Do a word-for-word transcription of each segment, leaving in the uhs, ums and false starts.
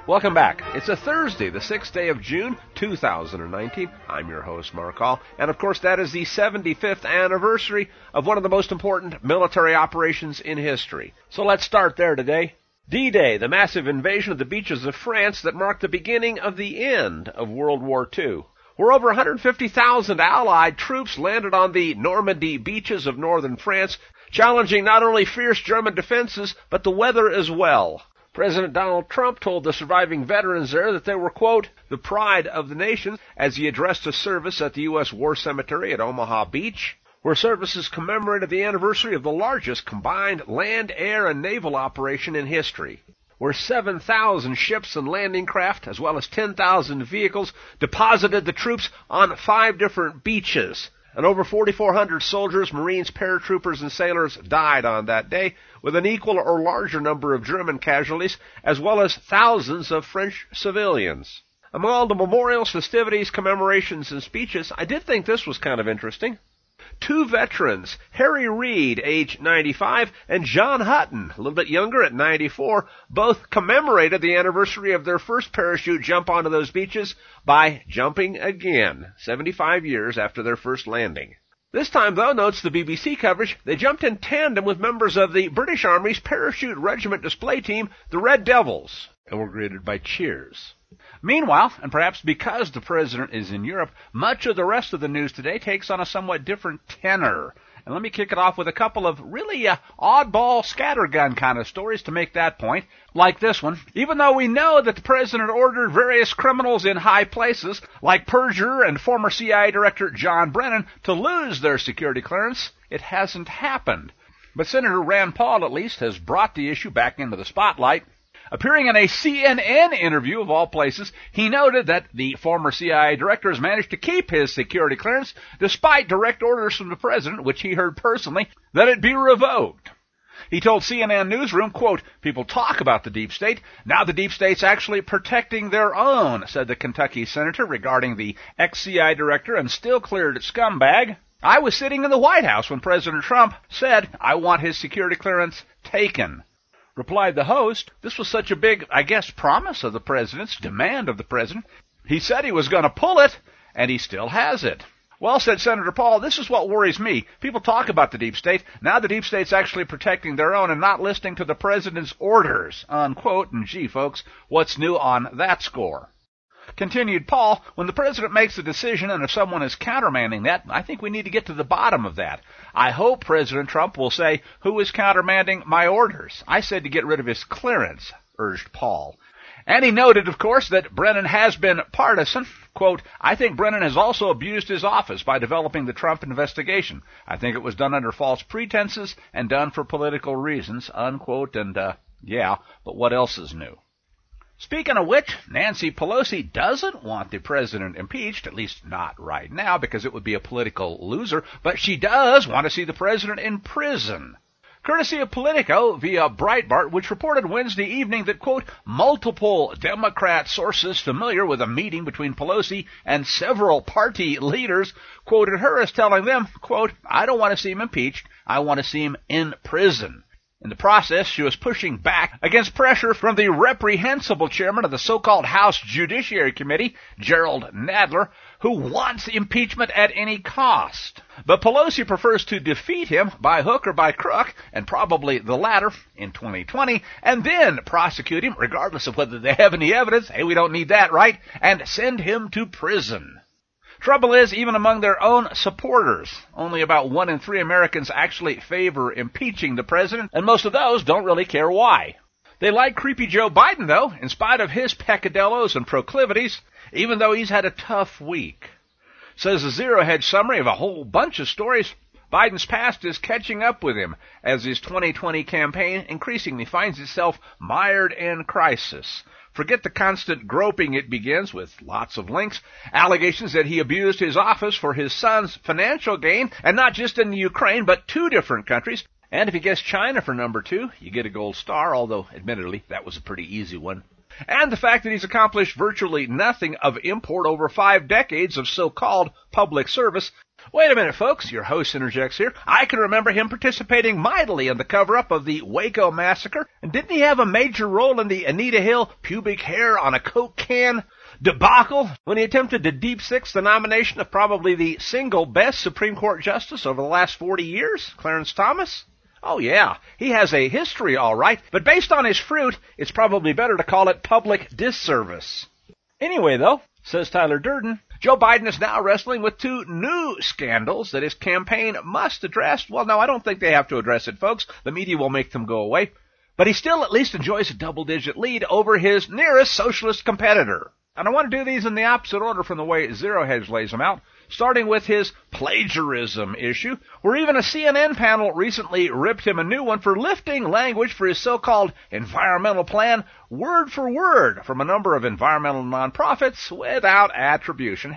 Welcome back. It's a Thursday, the sixth day of June, two thousand nineteen. I'm your host, Mark Hall. And of course, that is the seventy-fifth anniversary of one of the most important military operations in history. So let's start there today. D-Day, the massive invasion of the beaches of France that marked the beginning of the end of World War Two. Where over one hundred fifty thousand Allied troops landed on the Normandy beaches of northern France, challenging not only fierce German defenses, but the weather as well. President Donald Trump told the surviving veterans there that they were, quote, the pride of the nation, as he addressed a service at the U S War Cemetery at Omaha Beach, where services commemorated the anniversary of the largest combined land, air, and naval operation in history, where seven thousand ships and landing craft, as well as ten thousand vehicles, deposited the troops on five different beaches. And over forty-four hundred soldiers, Marines, paratroopers, and sailors died on that day, with an equal or larger number of German casualties, as well as thousands of French civilians. Among all the memorials, festivities, commemorations, and speeches, I did think this was kind of interesting. Two veterans, Harry Reid, age ninety-five, and John Hutton, a little bit younger at ninety-four, both commemorated the anniversary of their first parachute jump onto those beaches by jumping again, seventy-five years after their first landing. This time, though, notes the B B C coverage, they jumped in tandem with members of the British Army's Parachute Regiment display team, the Red Devils, and were greeted by cheers. Meanwhile, and perhaps because the president is in Europe, much of the rest of the news today takes on a somewhat different tenor. And let me kick it off with a couple of really uh, oddball scattergun kind of stories to make that point, like this one. Even though we know that the president ordered various criminals in high places, like perjurer and former C I A Director John Brennan, to lose their security clearance, it hasn't happened. But Senator Rand Paul, at least, has brought the issue back into the spotlight. Appearing in a C N N interview, of all places, he noted that the former C I A director has managed to keep his security clearance despite direct orders from the president, which he heard personally, that it be revoked. He told C N N Newsroom, quote, people talk about the deep state. Now the deep state's actually protecting their own, said the Kentucky senator regarding the ex-C I A director and still cleared scumbag. I was sitting in the White House when President Trump said, I want his security clearance taken. Replied the host, this was such a big, I guess, promise of the president's, demand of the president. He said he was going to pull it, and he still has it. Well, said Senator Paul, this is what worries me. People talk about the deep state. Now the deep state's actually protecting their own and not listening to the president's orders, unquote. And gee, folks, what's new on that score? Continued Paul, when the president makes a decision and if someone is countermanding that, I think we need to get to the bottom of that. I hope President Trump will say, who is countermanding my orders? I said to get rid of his clearance, urged Paul. And he noted, of course, that Brennan has been partisan. Quote, I think Brennan has also abused his office by developing the Trump investigation. I think it was done under false pretenses and done for political reasons, unquote. And, uh, yeah, but what else is new? Speaking of which, Nancy Pelosi doesn't want the president impeached, at least not right now, because it would be a political loser, but she does want to see the president in prison. Courtesy of Politico via Breitbart, which reported Wednesday evening that, quote, multiple Democrat sources familiar with a meeting between Pelosi and several party leaders quoted her as telling them, quote, I don't want to see him impeached, I want to see him in prison. In the process, she was pushing back against pressure from the reprehensible chairman of the so-called House Judiciary Committee, Gerald Nadler, who wants impeachment at any cost. But Pelosi prefers to defeat him by hook or by crook, and probably the latter, in twenty twenty, and then prosecute him, regardless of whether they have any evidence, hey, we don't need that, right, and send him to prison. Trouble is, even among their own supporters, only about one in three Americans actually favor impeaching the president, and most of those don't really care why. They like creepy Joe Biden, though, in spite of his peccadillos and proclivities, even though he's had a tough week. Says a zero-hedge summary of a whole bunch of stories. Biden's past is catching up with him as his twenty twenty campaign increasingly finds itself mired in crisis. Forget the constant groping it begins with lots of links, allegations that he abused his office for his son's financial gain, and not just in the Ukraine, but two different countries. And if you guess China for number two, you get a gold star, although admittedly that was a pretty easy one. And the fact that he's accomplished virtually nothing of import over five decades of so-called public service, Wait a minute, folks. Your host interjects here. I can remember him participating mightily in the cover-up of the Waco massacre. And didn't he have a major role in the Anita Hill pubic hair on a Coke can debacle when he attempted to deep six the nomination of probably the single best Supreme Court justice over the last forty years, Clarence Thomas? Oh yeah, he has a history all right, but based on his fruit, it's probably better to call it public disservice. Anyway though, says Tyler Durden, Joe Biden is now wrestling with two new scandals that his campaign must address. Well, no, I don't think they have to address it, folks. The media will make them go away. But he still at least enjoys a double-digit lead over his nearest socialist competitor. And I want to do these in the opposite order from the way Zero Hedge lays them out, starting with his plagiarism issue, where even a C N N panel recently ripped him a new one for lifting language for his so-called environmental plan word for word from a number of environmental nonprofits without attribution.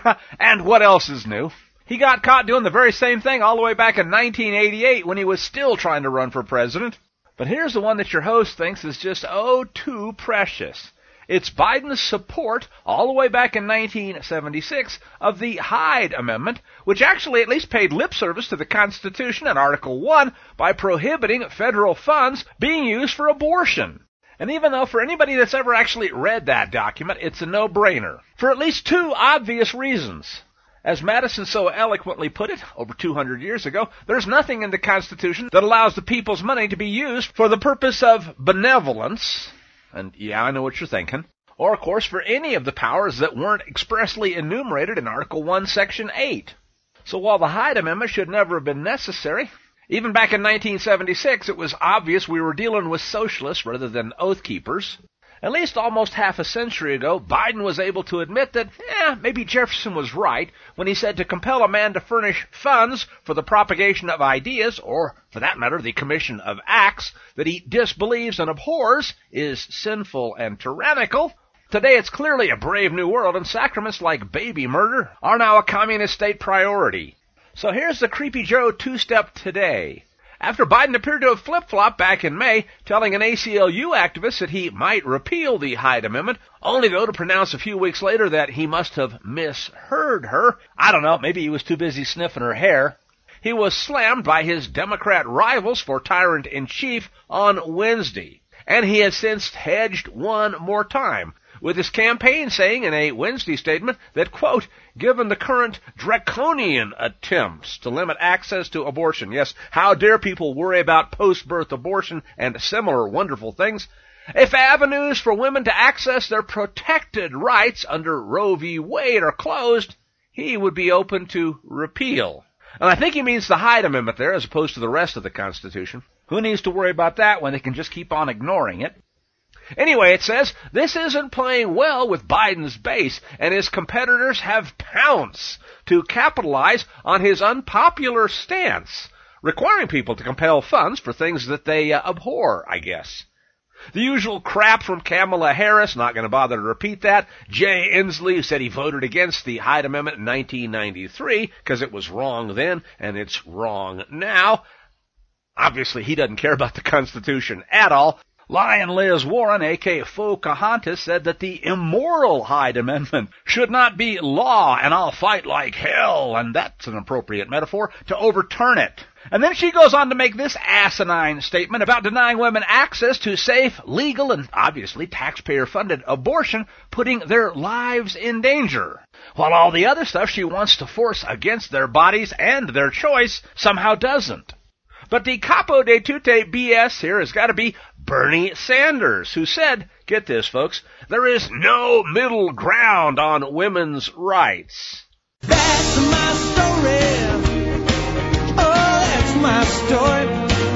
And what else is new? He got caught doing the very same thing all the way back in nineteen eighty-eight when he was still trying to run for president. But here's the one that your host thinks is just oh too precious. It's Biden's support, all the way back in nineteen seventy-six, of the Hyde Amendment, which actually at least paid lip service to the Constitution in Article one by prohibiting federal funds being used for abortion. And even though for anybody that's ever actually read that document, it's a no-brainer, for at least two obvious reasons. As Madison so eloquently put it over two hundred years ago, there's nothing in the Constitution that allows the people's money to be used for the purpose of benevolence. And yeah, I know what you're thinking. Or, of course, for any of the powers that weren't expressly enumerated in Article one, Section eight. So while the Hyde Amendment should never have been necessary, even back in nineteen seventy-six, it was obvious we were dealing with socialists rather than oath keepers. At least almost half a century ago, Biden was able to admit that, eh, maybe Jefferson was right when he said to compel a man to furnish funds for the propagation of ideas, or, for that matter, the commission of acts that he disbelieves and abhors, is sinful and tyrannical. Today it's clearly a brave new world, and sacraments like baby murder are now a communist state priority. So here's the Creepy Joe two-step today. After Biden appeared to have flip-flopped back in May, telling an A C L U activist that he might repeal the Hyde Amendment, only though to pronounce a few weeks later that he must have misheard her. I don't know, maybe he was too busy sniffing her hair. He was slammed by his Democrat rivals for tyrant-in-chief on Wednesday, and he has since hedged one more time, with his campaign saying in a Wednesday statement that, quote, given the current draconian attempts to limit access to abortion, yes, how dare people worry about post-birth abortion and similar wonderful things, if avenues for women to access their protected rights under Roe v. Wade are closed, he would be open to repeal. And I think he means the Hyde Amendment there as opposed to the rest of the Constitution. Who needs to worry about that when they can just keep on ignoring it? Anyway, it says, this isn't playing well with Biden's base, and his competitors have pounced to capitalize on his unpopular stance, requiring people to compel funds for things that they uh, abhor, I guess. The usual crap from Kamala Harris, not going to bother to repeat that. Jay Inslee, who said he voted against the Hyde Amendment in nineteen ninety-three because it was wrong then, and it's wrong now. Obviously, he doesn't care about the Constitution at all. Lion Liz Warren, a k a. Pocahontas, said that the immoral Hyde Amendment should not be law, and I'll fight like hell, and that's an appropriate metaphor, to overturn it. And then she goes on to make this asinine statement about denying women access to safe, legal, and obviously taxpayer-funded abortion, putting their lives in danger, while all the other stuff she wants to force against their bodies and their choice somehow doesn't. But the capo de tutte B S here has got to be Bernie Sanders, who said, get this, folks, there is no middle ground on women's rights. That's my story. Oh, that's my story.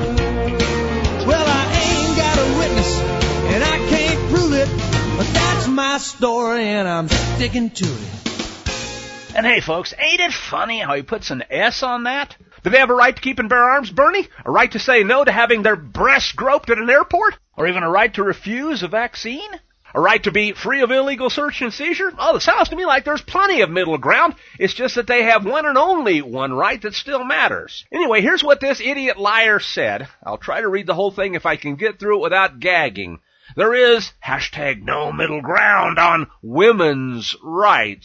Well, I ain't got a witness, and I can't prove it, but that's my story, and I'm sticking to it. And hey, folks, ain't it funny how he puts an S on that? Do they have a right to keep and bear arms, Bernie? A right to say no to having their breasts groped at an airport? Or even a right to refuse a vaccine? A right to be free of illegal search and seizure? Oh, it sounds to me like there's plenty of middle ground. It's just that they have one and only one right that still matters. Anyway, here's what this idiot liar said. I'll try to read the whole thing if I can get through it without gagging. There is, hashtag no middle ground on women's rights.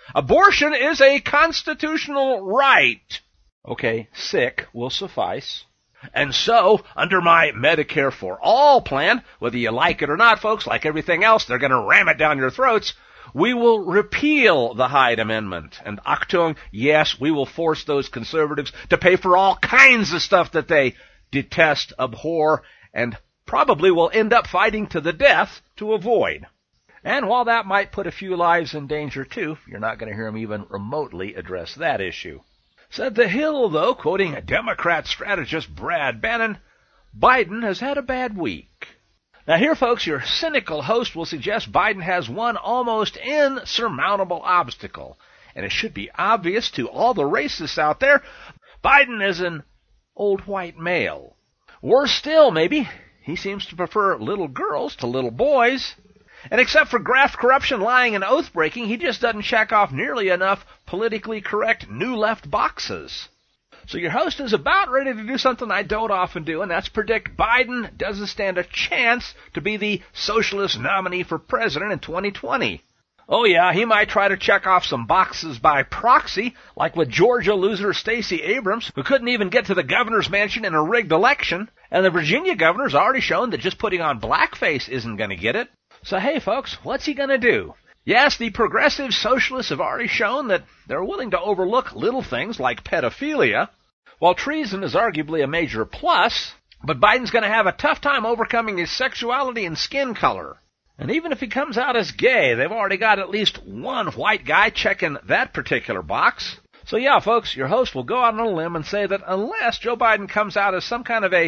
Abortion is a constitutional right. Okay, sick will suffice. And so, under my Medicare for All plan, whether you like it or not, folks, like everything else, they're going to ram it down your throats. We will repeal the Hyde Amendment. And Achtung, yes, we will force those conservatives to pay for all kinds of stuff that they detest, abhor, and probably will end up fighting to the death to avoid. And while that might put a few lives in danger too, you're not going to hear them even remotely address that issue. Said The Hill, though, quoting Democrat strategist Brad Bannon, Biden has had a bad week. Now here, folks, your cynical host will suggest Biden has one almost insurmountable obstacle. And it should be obvious to all the racists out there, Biden is an old white male. Worse still, maybe, he seems to prefer little girls to little boys. And except for graft, corruption, lying, and oath-breaking, he just doesn't check off nearly enough politically correct new left boxes. So your host is about ready to do something I don't often do, and that's predict Biden doesn't stand a chance to be the socialist nominee for president in twenty twenty. Oh yeah, he might try to check off some boxes by proxy, like with Georgia loser Stacey Abrams, who couldn't even get to the governor's mansion in a rigged election, and the Virginia governor's already shown that just putting on blackface isn't going to get it. So hey folks, what's he going to do? Yes, the progressive socialists have already shown that they're willing to overlook little things like pedophilia, while treason is arguably a major plus, but Biden's going to have a tough time overcoming his sexuality and skin color. And even if he comes out as gay, they've already got at least one white guy checking that particular box. So yeah, folks, your host will go out on a limb and say that unless Joe Biden comes out as some kind of a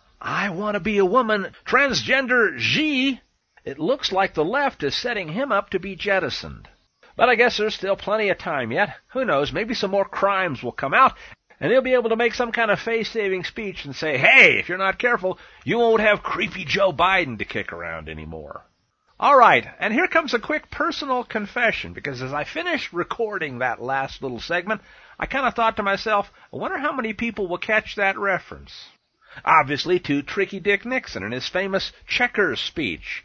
I want to be a woman transgender G, it looks like the left is setting him up to be jettisoned. But I guess there's still plenty of time yet. Who knows, maybe some more crimes will come out, and he'll be able to make some kind of face-saving speech and say, hey, if you're not careful, you won't have creepy Joe Biden to kick around anymore. All right, and here comes a quick personal confession, because as I finished recording that last little segment, I kind of thought to myself, I wonder how many people will catch that reference. Obviously to Tricky Dick Nixon and his famous checkers speech.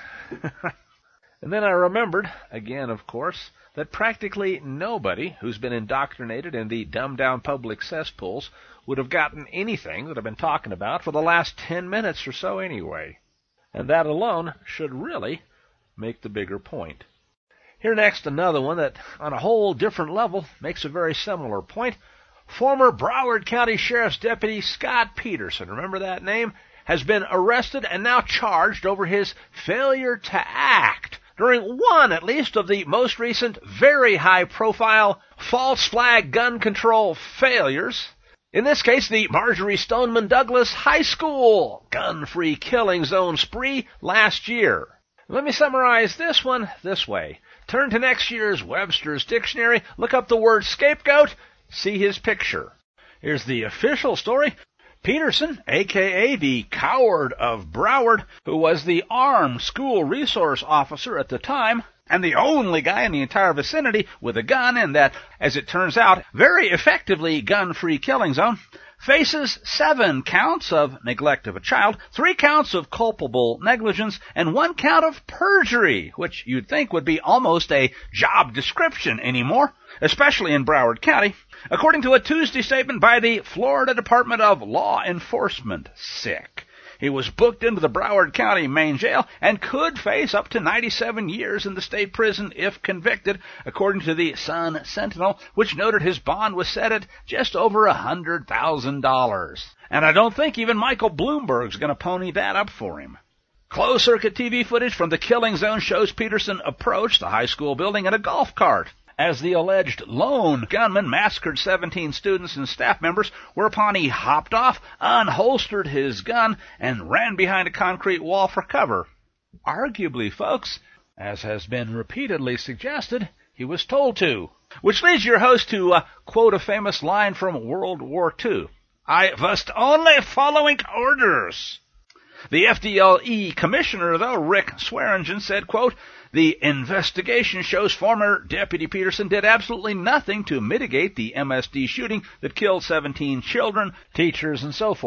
And then I remembered, again of course, that practically nobody who's been indoctrinated in the dumbed-down public cesspools would have gotten anything that I've been talking about for the last ten minutes or so anyway. And that alone should really make the bigger point. Here next, another one that, on a whole different level, makes a very similar point. Former Broward County Sheriff's Deputy Scott Peterson, remember that name, has been arrested and now charged over his failure to act during one, at least, of the most recent, very high-profile false flag gun control failures. In this case, the Marjorie Stoneman Douglas High School gun-free killing zone spree last year. Let me summarize this one this way. Turn to next year's Webster's Dictionary, look up the word scapegoat, see his picture. Here's the official story. Peterson, a k a the Coward of Broward, who was the armed school resource officer at the time, and the only guy in the entire vicinity with a gun in that, as it turns out, very effectively gun-free killing zone, faces seven counts of neglect of a child, three counts of culpable negligence, and one count of perjury, which you'd think would be almost a job description anymore, especially in Broward County, according to a Tuesday statement by the Florida Department of Law Enforcement. Sick. He was booked into the Broward County main jail and could face up to ninety-seven years in the state prison if convicted, according to the Sun Sentinel, which noted his bond was set at just over one hundred thousand dollars. And I don't think even Michael Bloomberg's going to pony that up for him. Closed-circuit T V footage from the killing zone shows Peterson approach the high school building in a golf cart as the alleged lone gunman massacred seventeen students and staff members, whereupon he hopped off, unholstered his gun, and ran behind a concrete wall for cover. Arguably, folks, as has been repeatedly suggested, he was told to. Which leads your host to uh, quote a famous line from World War Two. I was only following orders. The F D L E commissioner, though, Rick Swearingen, said, quote, the investigation shows former Deputy Peterson did absolutely nothing to mitigate the M S D shooting that killed seventeen children, teachers, and so forth.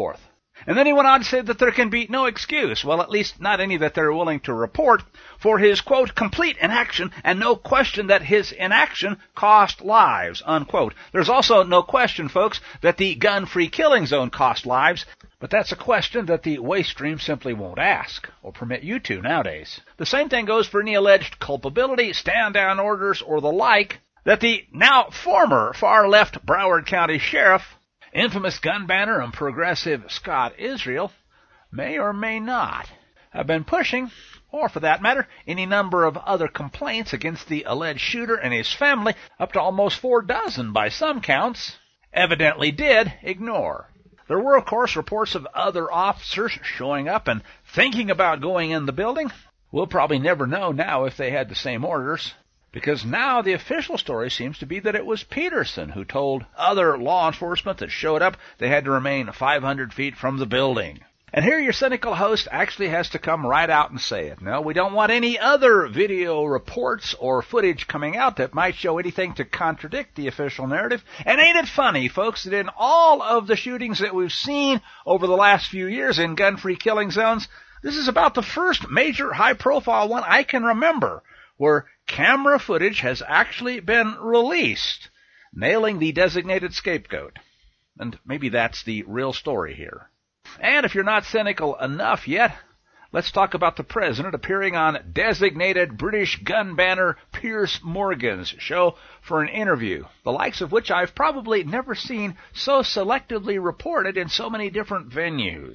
And then he went on to say that there can be no excuse, well, at least not any that they're willing to report, for his, quote, complete inaction and no question that his inaction cost lives, unquote. There's also no question, folks, that the gun-free killing zone cost lives, but that's a question that the waste stream simply won't ask or permit you to nowadays. The same thing goes for any alleged culpability, stand-down orders, or the like that the now former far-left Broward County Sheriff, infamous gun banner and progressive Scott Israel, may or may not have been pushing, or for that matter, any number of other complaints against the alleged shooter and his family, up to almost four dozen by some counts, evidently did ignore. There were, of course, reports of other officers showing up and thinking about going in the building. We'll probably never know now if they had the same orders, because now the official story seems to be that it was Peterson who told other law enforcement that showed up they had to remain five hundred feet from the building. And here your cynical host actually has to come right out and say it. No, we don't want any other video reports or footage coming out that might show anything to contradict the official narrative. And ain't it funny, folks, that in all of the shootings that we've seen over the last few years in gun-free killing zones, this is about the first major high-profile one I can remember where camera footage has actually been released, nailing the designated scapegoat. And maybe that's the real story here. And if you're not cynical enough yet, let's talk about the president appearing on designated British gun banner Piers Morgan's show for an interview, the likes of which I've probably never seen so selectively reported in so many different venues.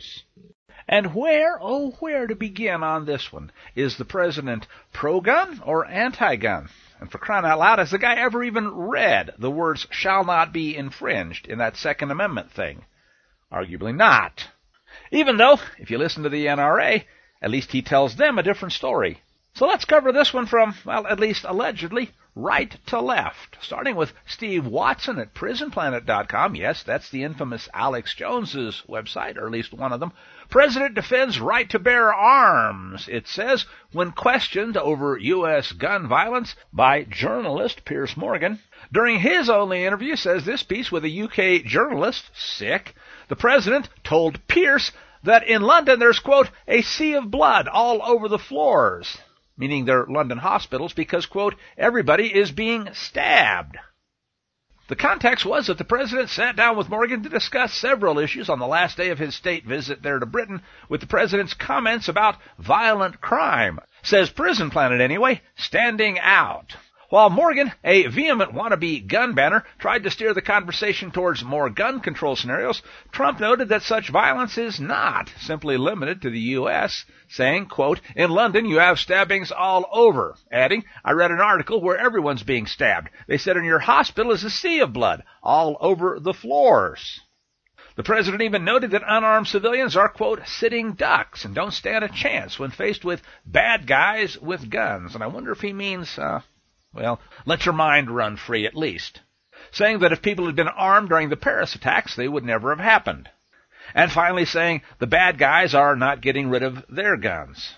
And where, oh, where to begin on this one? Is the president pro-gun or anti-gun? And for crying out loud, has the guy ever even read the words shall not be infringed in that Second Amendment thing? Arguably not. Even though, if you listen to the N R A, at least he tells them a different story. So let's cover this one from, well, at least allegedly, right to left, starting with Steve Watson at prison planet dot com. Yes, that's the infamous Alex Jones's website, or at least one of them. President defends right to bear arms, it says, when questioned over U S gun violence by journalist Piers Morgan. During his only interview, says this piece with a U K journalist, sick, the president told Piers that in London there's, quote, a sea of blood all over the floors, meaning their London hospitals, because, quote, everybody is being stabbed. The context was that the president sat down with Morgan to discuss several issues on the last day of his state visit there to Britain, with the president's comments about violent crime, says Prison Planet anyway, standing out. While Morgan, a vehement wannabe gun banner, tried to steer the conversation towards more gun control scenarios, Trump noted that such violence is not simply limited to the U S, saying, quote, in London you have stabbings all over, adding, I read an article where everyone's being stabbed. They said in your hospital is a sea of blood all over the floors. The president even noted that unarmed civilians are, quote, sitting ducks and don't stand a chance when faced with bad guys with guns. And I wonder if he means, uh, well, let your mind run free at least, saying that if people had been armed during the Paris attacks, they would never have happened. And finally saying the bad guys are not getting rid of their guns.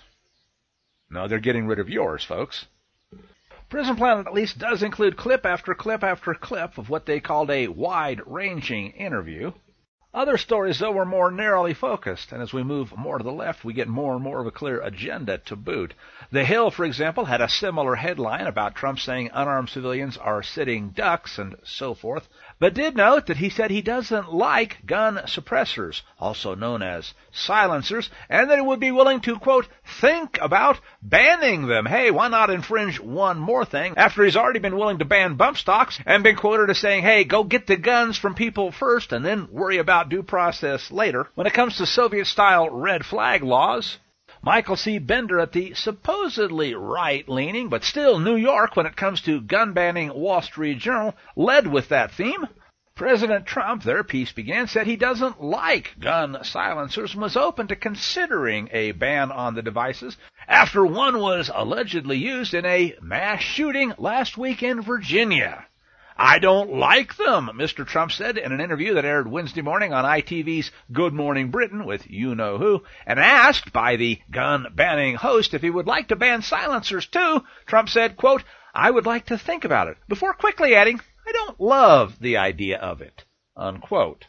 No, they're getting rid of yours, folks. Prison Planet at least does include clip after clip after clip of what they called a wide-ranging interview. Other stories, though, were more narrowly focused, and as we move more to the left, we get more and more of a clear agenda to boot. The Hill, for example, had a similar headline about Trump saying unarmed civilians are sitting ducks and so forth, but did note that he said he doesn't like gun suppressors, also known as silencers, and that he would be willing to, quote, think about banning them. Hey, why not infringe one more thing after he's already been willing to ban bump stocks and been quoted as saying, hey, go get the guns from people first and then worry about due process later. When it comes to Soviet-style red flag laws, Michael C. Bender at the supposedly right-leaning, but still New York when it comes to gun-banning Wall Street Journal, led with that theme. President Trump, their piece began, said he doesn't like gun silencers and was open to considering a ban on the devices after one was allegedly used in a mass shooting last week in Virginia. I don't like them, Mister Trump said in an interview that aired Wednesday morning on I T V's Good Morning Britain with you-know-who, and asked by the gun-banning host if he would like to ban silencers too, Trump said, quote, I would like to think about it, before quickly adding, I don't love the idea of it, unquote.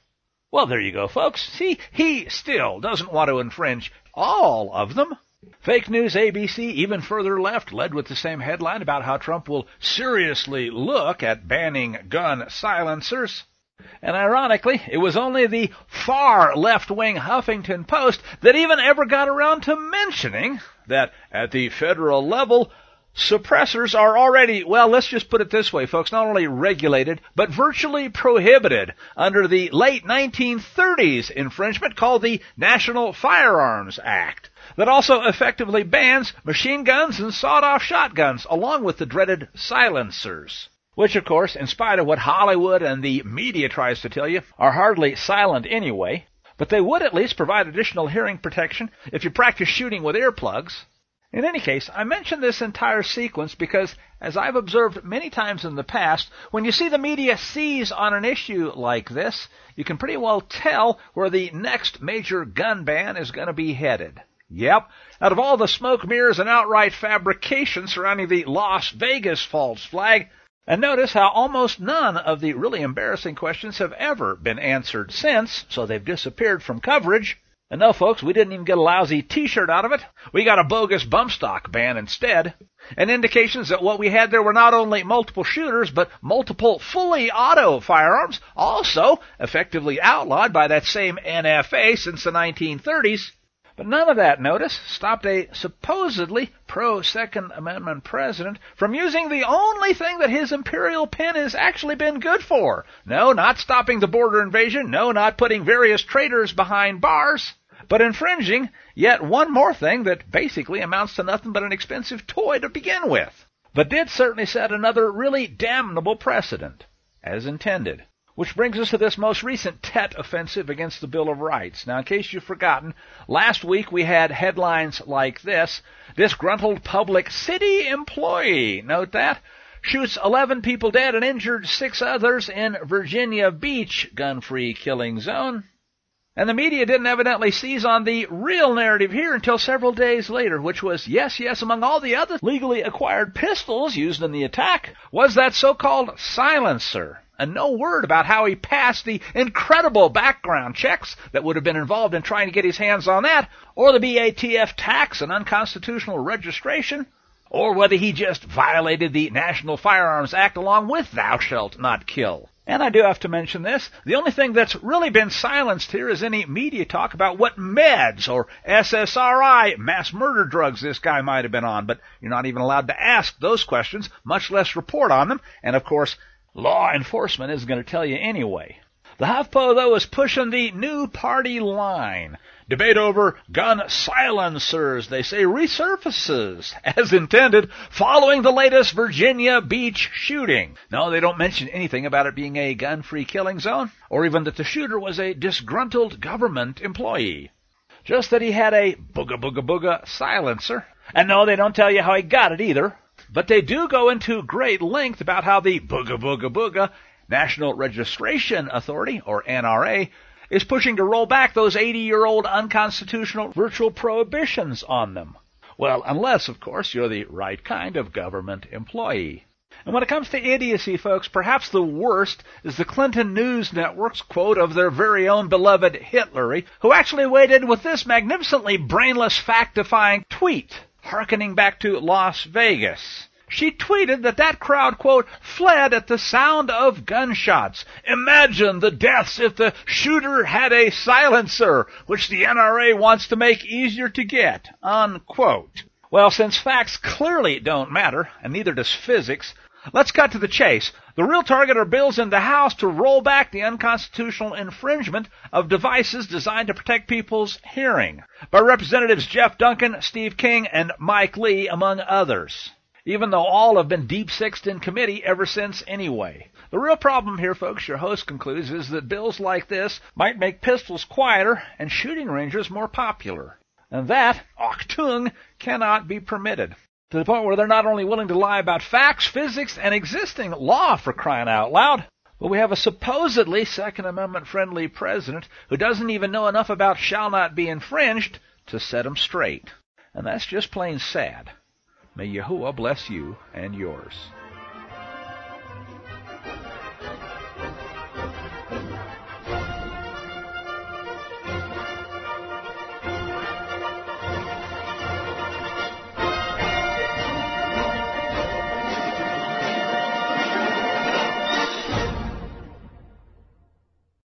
Well, there you go, folks. See, he still doesn't want to infringe all of them. Fake News A B C, even further left, led with the same headline about how Trump will seriously look at banning gun silencers. And ironically, it was only the far left-wing Huffington Post that even ever got around to mentioning that at the federal level, suppressors are already, well, let's just put it this way, folks, not only regulated, but virtually prohibited under the late nineteen thirties infringement called the National Firearms Act, that also effectively bans machine guns and sawed-off shotguns, along with the dreaded silencers, which, of course, in spite of what Hollywood and the media tries to tell you, are hardly silent anyway, but they would at least provide additional hearing protection if you practice shooting with earplugs. In any case, I mention this entire sequence because, as I've observed many times in the past, when you see the media seize on an issue like this, you can pretty well tell where the next major gun ban is going to be headed. Yep, out of all the smoke, mirrors, and outright fabrication surrounding the Las Vegas false flag, and notice how almost none of the really embarrassing questions have ever been answered since, so they've disappeared from coverage. And no, folks, we didn't even get a lousy T-shirt out of it. We got a bogus bump stock ban instead. And indications that what we had there were not only multiple shooters, but multiple fully auto firearms, also effectively outlawed by that same N F A since the nineteen thirties. But none of that, notice, stopped a supposedly pro-Second Amendment president from using the only thing that his imperial pen has actually been good for. No, not stopping the border invasion. No, not putting various traitors behind bars. But infringing yet one more thing that basically amounts to nothing but an expensive toy to begin with. But did certainly set another really damnable precedent, as intended. Which brings us to this most recent Tet offensive against the Bill of Rights. Now, in case you've forgotten, last week we had headlines like this: disgruntled public city employee, note that, shoots eleven people dead and injured six others in Virginia Beach gun-free killing zone. And the media didn't evidently seize on the real narrative here until several days later, which was, yes, yes, among all the other legally acquired pistols used in the attack, was that so-called silencer. And no word about how he passed the incredible background checks that would have been involved in trying to get his hands on that, or the B A T F tax and unconstitutional registration, or whether he just violated the National Firearms Act along with Thou Shalt Not Kill. And I do have to mention this, the only thing that's really been silenced here is any media talk about what meds or S S R I, mass murder drugs, this guy might have been on, but you're not even allowed to ask those questions, much less report on them, and of course, law enforcement is going to tell you anyway. The HuffPo, though, is pushing the new party line. Debate over gun silencers, they say, resurfaces, as intended, following the latest Virginia Beach shooting. No, they don't mention anything about it being a gun-free killing zone, or even that the shooter was a disgruntled government employee. Just that he had a booga-booga-booga silencer. And no, they don't tell you how he got it either. But they do go into great length about how the Booga Booga Booga National Registration Authority, or N R A, is pushing to roll back those eighty-year-old unconstitutional virtual prohibitions on them. Well, unless, of course, you're the right kind of government employee. And when it comes to idiocy, folks, perhaps the worst is the Clinton News Network's quote of their very own beloved Hitlery, who actually weighed in with this magnificently brainless, fact-defying tweet, hearkening back to Las Vegas. She tweeted that that crowd, quote, fled at the sound of gunshots. Imagine the deaths if the shooter had a silencer, which the N R A wants to make easier to get, unquote. Well, since facts clearly don't matter, and neither does physics, let's cut to the chase. The real target are bills in the House to roll back the unconstitutional infringement of devices designed to protect people's hearing by Representatives Jeff Duncan, Steve King, and Mike Lee, among others. Even though all have been deep-sixed in committee ever since anyway. The real problem here, folks, your host concludes, is that bills like this might make pistols quieter and shooting ranges more popular. And that, Achtung, cannot be permitted. To the point where they're not only willing to lie about facts, physics, and existing law, for crying out loud, but we have a supposedly Second Amendment-friendly president who doesn't even know enough about shall not be infringed to set them straight. And that's just plain sad. May Yahuwah bless you and yours.